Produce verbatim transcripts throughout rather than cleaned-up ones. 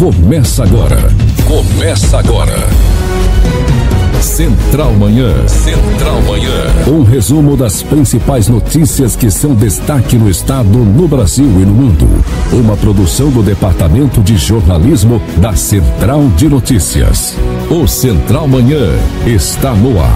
Começa agora. Começa agora. Central Manhã. Central Manhã. Um resumo das principais notícias que são destaque no estado, no Brasil e no mundo. Uma produção do Departamento de Jornalismo da Central de Notícias. O Central Manhã está no ar.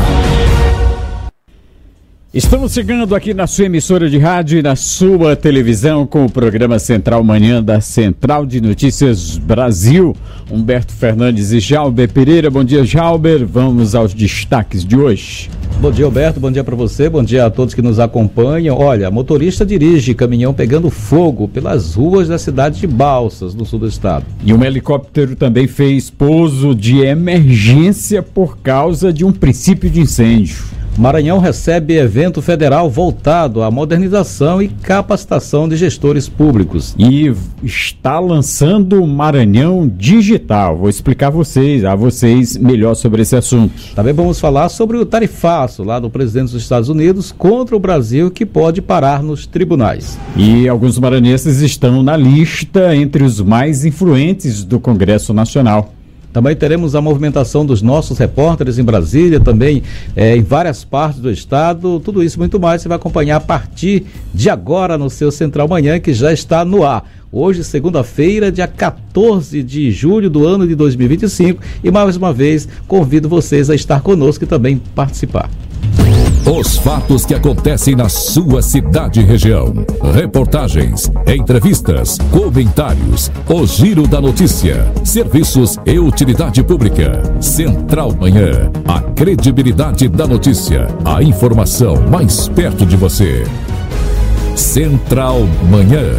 Estamos chegando aqui na sua emissora de rádio e na sua televisão com o programa Central Manhã da Central de Notícias Brasil. Humberto Fernandes e Jalber Pereira. Bom dia, Jalber. Vamos aos destaques de hoje. Bom dia, Humberto. Bom dia para você. Bom dia a todos que nos acompanham. Olha, motorista dirige caminhão pegando fogo pelas ruas da cidade de Balsas, no sul do estado. E um helicóptero também fez pouso de emergência por causa de um princípio de incêndio. Maranhão recebe evento federal voltado à modernização e capacitação de gestores públicos. E está lançando o Maranhão Digital. Vou explicar a vocês, a vocês melhor sobre esse assunto. Também vamos falar sobre o tarifaço lá do presidente dos Estados Unidos contra o Brasil, que pode parar nos tribunais. E alguns maranhenses estão na lista entre os mais influentes do Congresso Nacional. Também teremos a movimentação dos nossos repórteres em Brasília, também é, em várias partes do estado. Tudo isso e muito mais você vai acompanhar a partir de agora no seu Central Manhã, que já está no ar. Hoje, segunda-feira, dia quatorze de julho do ano de dois mil e vinte e cinco. E mais uma vez, convido vocês a estar conosco e também participar. Os fatos que acontecem na sua cidade e região. Reportagens, entrevistas, comentários, o giro da notícia, serviços e utilidade pública. Central Manhã, a credibilidade da notícia, a informação mais perto de você. Central Manhã.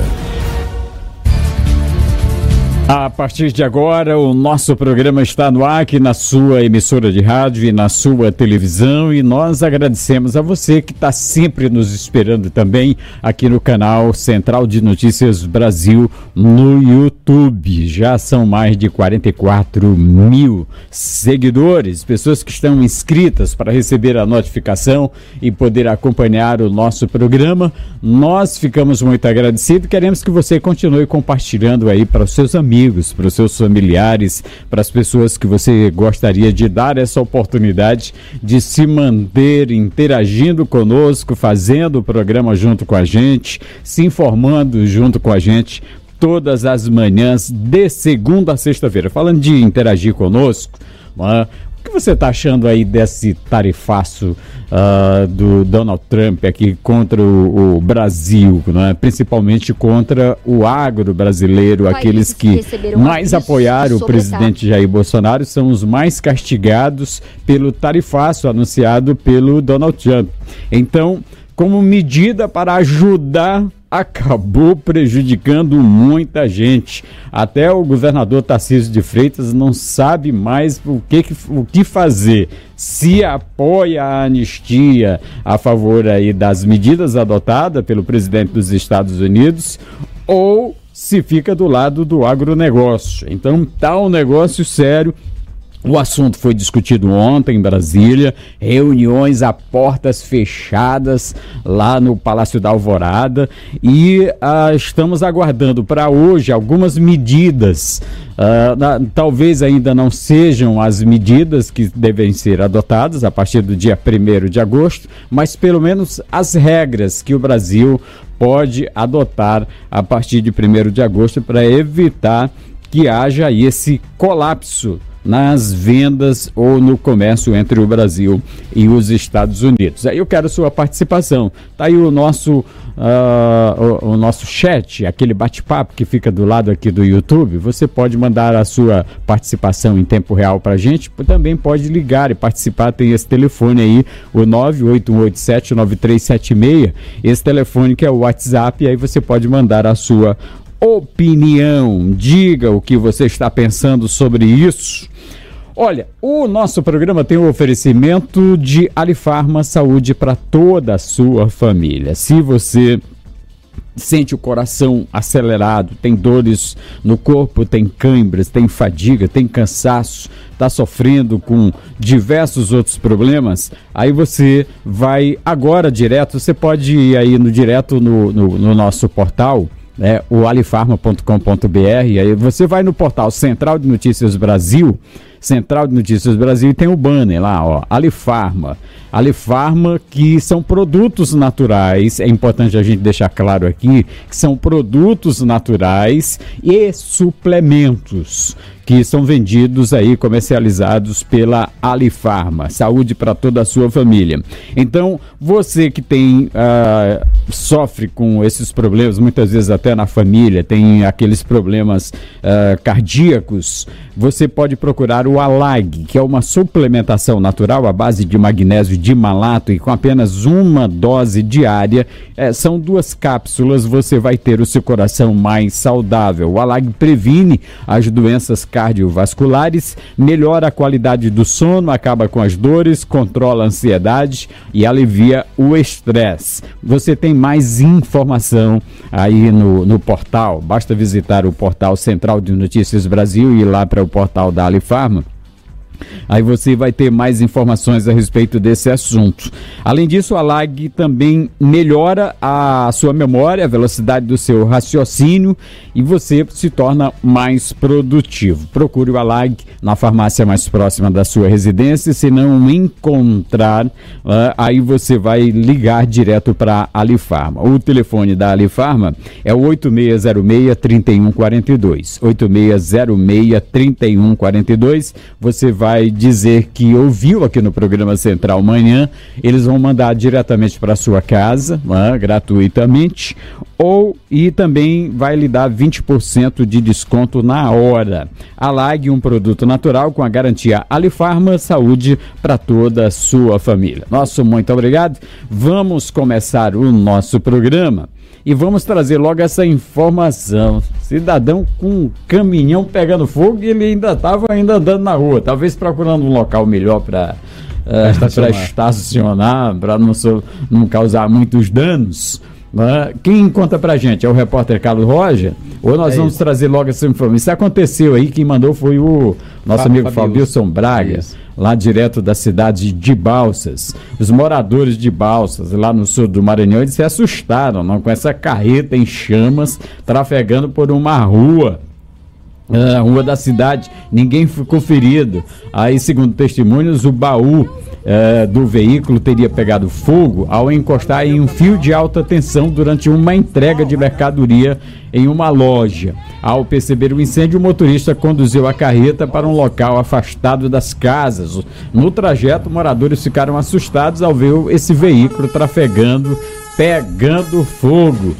A partir de agora, o nosso programa está no ar aqui na sua emissora de rádio e na sua televisão, e nós agradecemos a você que está sempre nos esperando também aqui no canal Central de Notícias Brasil no YouTube. Já são mais de quarenta e quatro mil seguidores, pessoas que estão inscritas para receber a notificação e poder acompanhar o nosso programa. Nós ficamos muito agradecidos e queremos que você continue compartilhando aí para os seus amigos, para os seus familiares, para as pessoas que você gostaria de dar essa oportunidade de se manter interagindo conosco, fazendo o programa junto com a gente, se informando junto com a gente todas as manhãs de segunda a sexta-feira. Falando de interagir conosco, né? O que você está achando aí desse tarifaço uh, do Donald Trump aqui contra o, o Brasil, né? Principalmente contra o agro brasileiro? Aqueles que mais apoiaram o presidente Jair Bolsonaro são os mais castigados pelo tarifaço anunciado pelo Donald Trump. Então, como medida para ajudar, acabou prejudicando muita gente. Até o governador Tarcísio de Freitas não sabe mais o que, o que fazer. Se apoia a anistia a favor aí das medidas adotadas pelo presidente dos Estados Unidos ou se fica do lado do agronegócio. Então tá um negócio sério. O assunto foi discutido ontem em Brasília, reuniões a portas fechadas lá no Palácio da Alvorada, e ah, estamos aguardando para hoje algumas medidas. Ah, na, talvez ainda não sejam as medidas que devem ser adotadas a partir do dia primeiro de agosto, mas pelo menos as regras que o Brasil pode adotar a partir de primeiro de agosto para evitar que haja esse colapso nas vendas ou no comércio entre o Brasil e os Estados Unidos. Aí eu quero sua participação. Tá aí o nosso, uh, o, o nosso chat, aquele bate-papo que fica do lado aqui do YouTube. Você pode mandar a sua participação em tempo real para a gente. Também pode ligar e participar. Tem esse telefone aí, o nove oito um oito sete nove três sete seis. Esse telefone que é o WhatsApp, e aí você pode mandar a sua opinião. Diga o que você está pensando sobre isso. Olha, o nosso programa tem o oferecimento de Alifarma Saúde para toda a sua família. Se você sente o coração acelerado, tem dores no corpo, tem câimbras, tem fadiga, tem cansaço, está sofrendo com diversos outros problemas, aí você vai agora direto, você pode ir aí no direto no, no, no nosso portal é, o alifarma ponto com ponto b r, aí você vai no portal Central de Notícias Brasil, Central de Notícias Brasil, e tem o banner lá, ó, Alifarma. Alifarma, que são produtos naturais, é importante a gente deixar claro aqui, que são produtos naturais e suplementos que são vendidos aí, comercializados pela Alifarma. Saúde para toda a sua família. Então, você que tem, uh, sofre com esses problemas, muitas vezes até na família, tem aqueles problemas uh, cardíacos, você pode procurar o Alag, que é uma suplementação natural à base de magnésio de malato e com apenas uma dose diária. Eh, são duas cápsulas, você vai ter o seu coração mais saudável. O Alag previne as doenças cardiovasculares, melhora a qualidade do sono, acaba com as dores, controla a ansiedade e alivia o estresse. Você tem mais informação aí no, no portal, basta visitar o portal Central de Notícias Brasil e ir lá para o portal da Alifarma. Aí você vai ter mais informações a respeito desse assunto. Além disso, a Alag também melhora a sua memória, a velocidade do seu raciocínio e você se torna mais produtivo. Procure o Alag na farmácia mais próxima da sua residência. Se não encontrar, uh, aí você vai ligar direto para a Alifarma. O telefone da Alifarma é o oito seis zero seis, três um quatro dois. oito seis zero seis, três um quatro dois. Você vai vai dizer que ouviu aqui no programa Central Manhã, eles vão mandar diretamente para sua casa, né, gratuitamente, ou e também vai lhe dar vinte por cento de desconto na hora. Alag, um produto natural com a garantia Alifarma, saúde para toda a sua família. Nosso muito obrigado. Vamos começar o nosso programa. E vamos trazer logo essa informação. Cidadão com um caminhão pegando fogo e ele ainda estava ainda andando na rua, talvez procurando um local melhor para uh, estacionar, estacionar para não, so, não causar muitos danos. Uh, quem conta pra gente é o repórter Carlos Roger, ou nós é vamos isso. trazer logo essa informação. Isso aconteceu aí, quem mandou foi o nosso Fábio, amigo Fabilson Braga, isso. lá direto da cidade de Balsas. Os moradores de Balsas, lá no sul do Maranhão, eles se assustaram, não, com essa carreta em chamas, trafegando por uma rua. A rua da cidade, ninguém ficou ferido. Aí, segundo testemunhos, o baú eh, do veículo teria pegado fogo ao encostar em um fio de alta tensão durante uma entrega de mercadoria em uma loja. Ao perceber o incêndio, o motorista conduziu a carreta para um local afastado das casas. No trajeto, moradores ficaram assustados ao ver esse veículo trafegando, pegando fogo.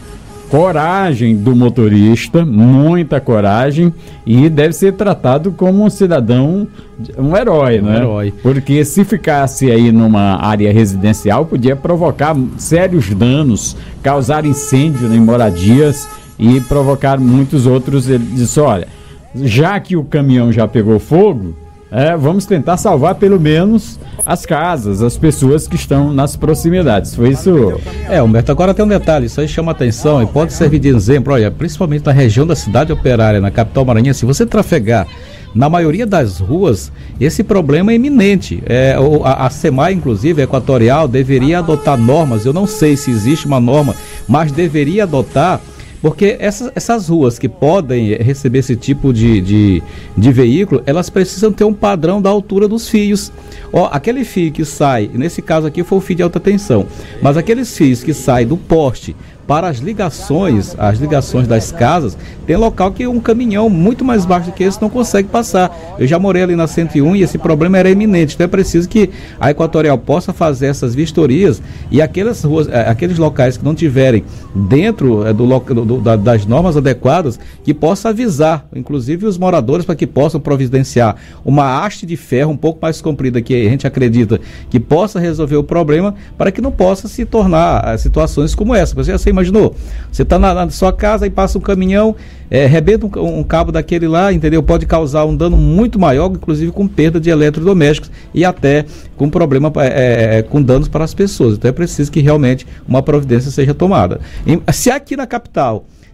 Coragem do motorista, muita coragem, e deve ser tratado como um cidadão, um herói, né? Um herói. Porque se ficasse aí numa área residencial, podia provocar sérios danos, causar incêndio em moradias e provocar muitos outros. Ele disse, olha, já que o caminhão já pegou fogo, É, vamos tentar salvar pelo menos as casas, as pessoas que estão nas proximidades. Foi isso? É, Humberto, agora tem um detalhe, isso aí chama atenção e pode servir de exemplo, olha, principalmente na região da cidade operária, na capital maranhense, se você trafegar na maioria das ruas, esse problema é iminente. É, a, a SEMAI, inclusive, a Equatorial, deveria adotar normas, eu não sei se existe uma norma, mas deveria adotar. Porque essas, essas ruas que podem receber esse tipo de, de, de veículo, elas precisam ter um padrão da altura dos fios. Ó, aquele fio que sai, nesse caso aqui foi o fio de alta tensão, mas aqueles fios que saem do poste para as ligações, as ligações das casas, tem local que um caminhão muito mais baixo do que esse não consegue passar. Eu já morei ali na cento e um e esse problema era iminente, então é preciso que a Equatorial possa fazer essas vistorias e aquelas ruas, aqueles locais que não tiverem dentro do, do, da, das normas adequadas, que possa avisar, inclusive os moradores, para que possam providenciar uma haste de ferro um pouco mais comprida, que a gente acredita que possa resolver o problema, para que não possa se tornar uh, situações como essa. Você já imaginou? Você está na, na sua casa e passa um caminhão, é, rebenta um, um cabo daquele lá, entendeu? Pode causar um dano muito maior, inclusive com perda de eletrodomésticos e até com problema, é, é, com danos para as pessoas. Então é preciso que realmente uma providência seja tomada. E, se aqui na capital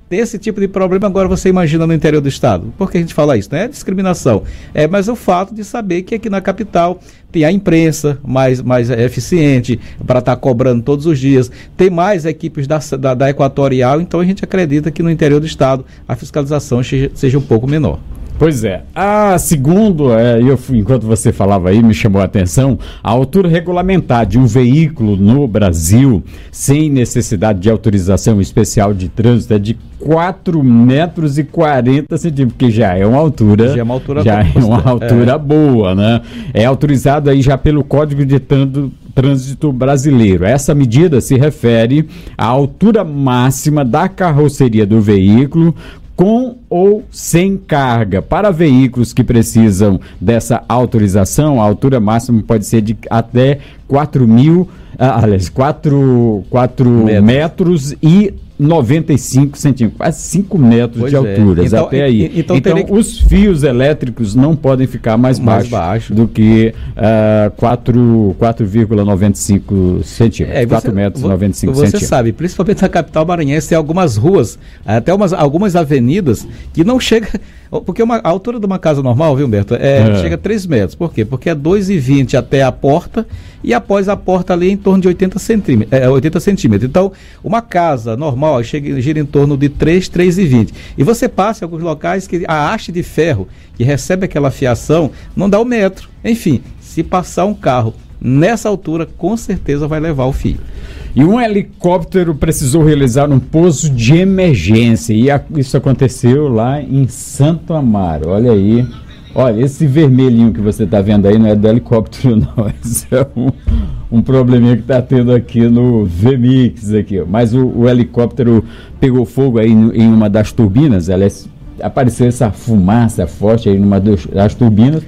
ter esse tipo de problema, agora você imagina no interior do estado. Por que a gente fala isso? Não é discriminação, é, mas é o fato de saber que aqui na capital tem a imprensa mais, mais eficiente para estar tá cobrando todos os dias, tem mais equipes da, da, da Equatorial, então a gente acredita que no interior do estado a fiscalização seja, seja um pouco menor. Pois é. Ah, segundo, é, eu, enquanto você falava aí, me chamou a atenção, a altura regulamentar de um veículo no Brasil, sem necessidade de autorização especial de trânsito, é de quatro metros e quarenta centímetros, que já é uma altura, já é uma altura, já é uma altura é. boa, né? É autorizado aí já pelo Código de Trânsito Brasileiro. Essa medida se refere à altura máxima da carroceria do veículo, com ou sem carga. Para veículos que precisam dessa autorização, a altura máxima pode ser de até quatro mil, ah, aliás, quatro metros. metros e noventa e cinco centímetros, quase cinco metros pois de altura, é. então, até aí. Então, então que... os fios elétricos não podem ficar mais, mais baixo, baixo do que uh, quatro vírgula noventa e cinco centímetros, é, quatro metros e noventa e cinco centímetros. Você sabe, principalmente na capital maranhense, tem algumas ruas, até umas, algumas avenidas que não chega... Porque uma, a altura de uma casa normal, viu, Humberto, é, é. chega a três metros. Por quê? Porque é dois e vinte até a porta e após a porta ali em torno de oitenta centímetros. É, oitenta centímetros. Então, uma casa normal chega, gira em torno de três, três e vinte. E você passa em alguns locais que a haste de ferro que recebe aquela fiação não dá o metro. Enfim, se passar um carro nessa altura, com certeza vai levar o fio. E um helicóptero precisou realizar um pouso de emergência. E a, isso aconteceu lá em Santo Amaro. Olha aí. Olha, esse vermelhinho que você está vendo aí não é do helicóptero, não. Esse é um, um probleminha que está tendo aqui no V Mix. Aqui. Mas o, o helicóptero pegou fogo aí no, em uma das turbinas. Ela é, apareceu essa fumaça forte aí numa das, das turbinas.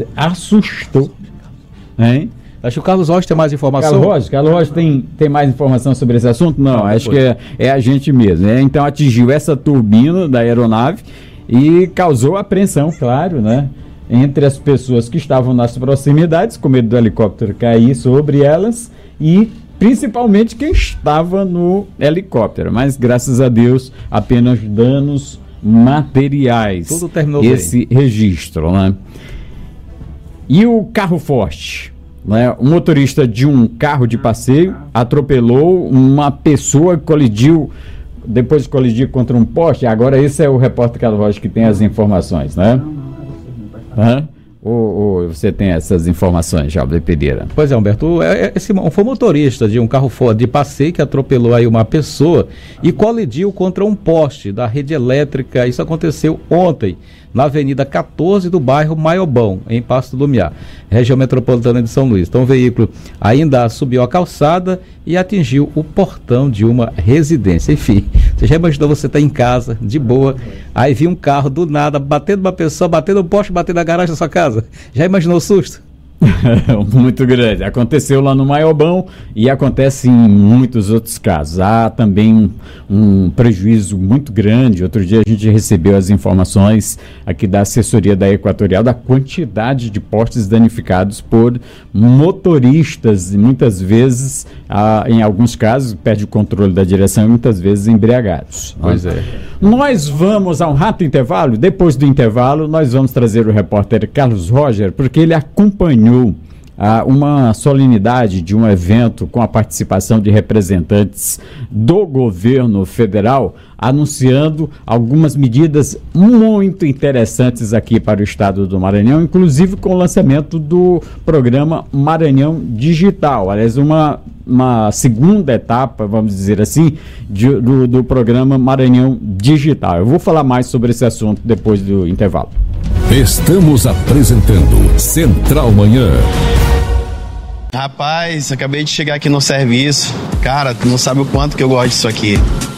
Assustou. Hein? Acho que o Carlos Rocha tem mais informação. Carlos Rocha, Carlos Rocha tem, tem mais informação sobre esse assunto? Não, Não acho que é, é a gente mesmo, né? Então atingiu essa turbina da aeronave e causou apreensão, claro, né? Entre as pessoas que estavam nas proximidades, com medo do helicóptero cair sobre elas e principalmente quem estava no helicóptero. Mas graças a Deus, apenas danos materiais. Tudo terminou esse bem. Registro, né? E o carro forte? Né? Um motorista de um carro de passeio atropelou uma pessoa que colidiu, depois de colidir contra um poste. Agora esse é o repórter Carlos Rocha que tem as informações, né? Hã? Ou, ou você tem essas informações, Jalber Pereira? Pois é, Humberto, esse foi motorista de um carro Ford de passeio que atropelou aí uma pessoa e colidiu contra um poste da rede elétrica. Isso aconteceu ontem, na Avenida quatorze do bairro Maiobão, em Pasto do Lumiar, região metropolitana de São Luís. Então o veículo ainda subiu a calçada e atingiu o portão de uma residência. Enfim, você já imaginou você estar em casa, de boa, aí vi um carro do nada, batendo uma pessoa, batendo um poste, batendo na garagem da sua casa? Já imaginou o susto? Muito grande. Aconteceu lá no Maiobão e acontece em muitos outros casos. Há também um, um prejuízo muito grande. Outro dia a gente recebeu as informações aqui da assessoria da Equatorial da quantidade de postes danificados por motoristas e muitas vezes, ah, em alguns casos, perde o controle da direção e muitas vezes embriagados. Pois é. Nós vamos a um rápido intervalo. Depois do intervalo, nós vamos trazer o repórter Carlos Roger, porque ele acompanhou ah, uma solenidade de um evento com a participação de representantes do governo federal, anunciando algumas medidas muito interessantes aqui para o estado do Maranhão, inclusive com o lançamento do programa Maranhão Digital. Aliás, uma, uma segunda etapa, vamos dizer assim, de, do, do programa Maranhão Digital. Eu vou falar mais sobre esse assunto depois do intervalo. Estamos apresentando Central Manhã. Rapaz, acabei de chegar aqui no serviço. Cara, tu não sabe o quanto que eu gosto disso aqui.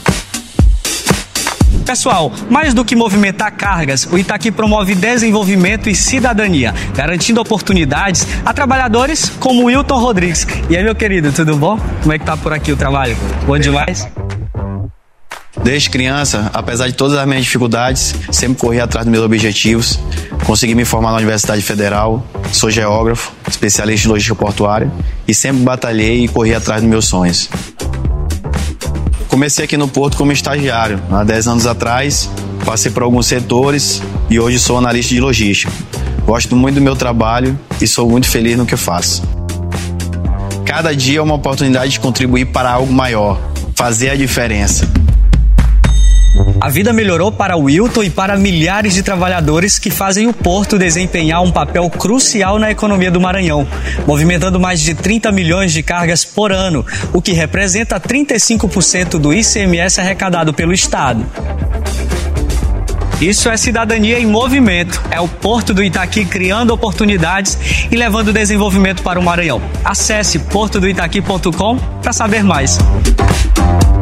Pessoal, mais do que movimentar cargas, o Itaqui promove desenvolvimento e cidadania, garantindo oportunidades a trabalhadores como o Wilton Rodrigues. E aí, meu querido, tudo bom? Como é que tá por aqui o trabalho? Bom demais? Desde criança, apesar de todas as minhas dificuldades, sempre corri atrás dos meus objetivos. Consegui me formar na Universidade Federal, sou geógrafo, especialista em logística portuária e sempre batalhei e corri atrás dos meus sonhos. Comecei aqui no Porto como estagiário. Há dez anos atrás, passei por alguns setores e hoje sou analista de logística. Gosto muito do meu trabalho e sou muito feliz no que eu faço. Cada dia é uma oportunidade de contribuir para algo maior, fazer a diferença. A vida melhorou para o Wilton e para milhares de trabalhadores que fazem o Porto desempenhar um papel crucial na economia do Maranhão, movimentando mais de trinta milhões de cargas por ano, o que representa trinta e cinco por cento do I C M S arrecadado pelo Estado. Isso é cidadania em movimento. É o Porto do Itaqui criando oportunidades e levando desenvolvimento para o Maranhão. Acesse porto do itaqui ponto com para saber mais.